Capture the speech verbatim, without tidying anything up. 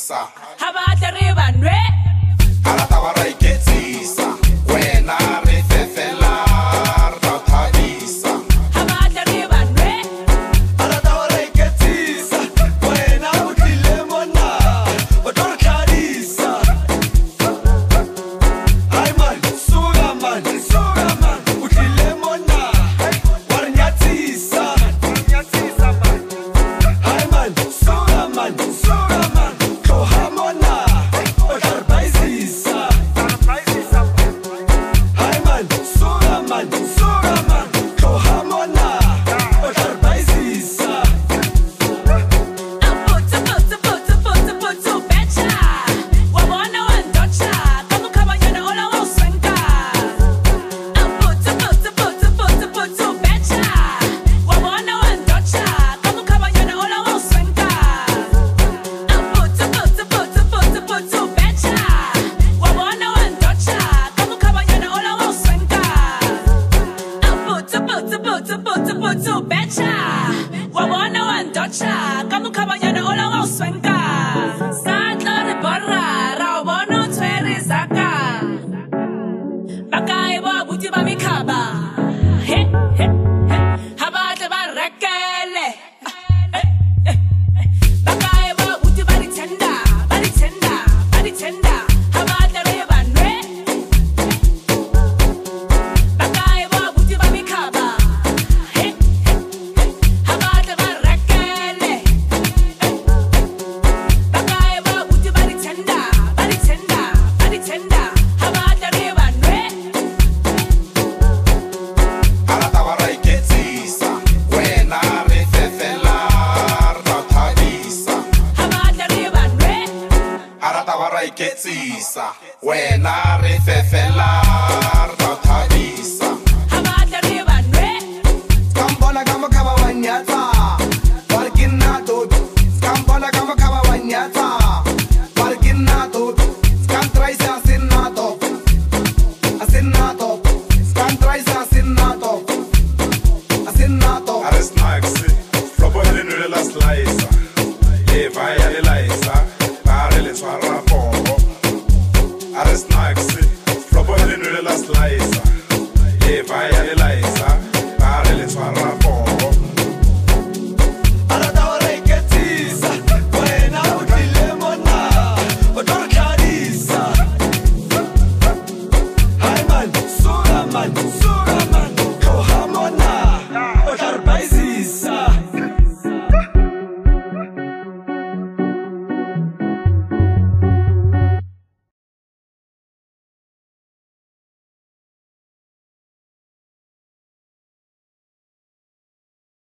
thabisa ha ba tle re banwe ha la taba ra iketsisa wena re fefela ra thabisa ha ba tle re banwe ha la taba ra iketsisa wena o tlile mona o tlo re tlhadisa hai man suga man suga man o tlile mona wa re nyatsisa nyatsisa man hai man suga man suga man tloha mona o tla re baisisa baisisa hai man suga man suga man tloha mona o tla re baisisa Putu, putu, putu, putu, putu, betcha. Wabona wandocha, kamukabanyana ola woswenka. Putu, putu, putu, putu, putu, betcha. Wabona wandocha, kamukabanyana ola woswenka. Putu, putu, putu, putu, putu, betcha. Wabona wandocha, kamukabanyana ola woswenka. Putu, putu, putu, putu, putu, betcha. Wabona wandocha, kamukabanyana ola woswenka. Satla re borra, ra o bona o tshwere zaka. Bakae bo abuti ba mekhaba.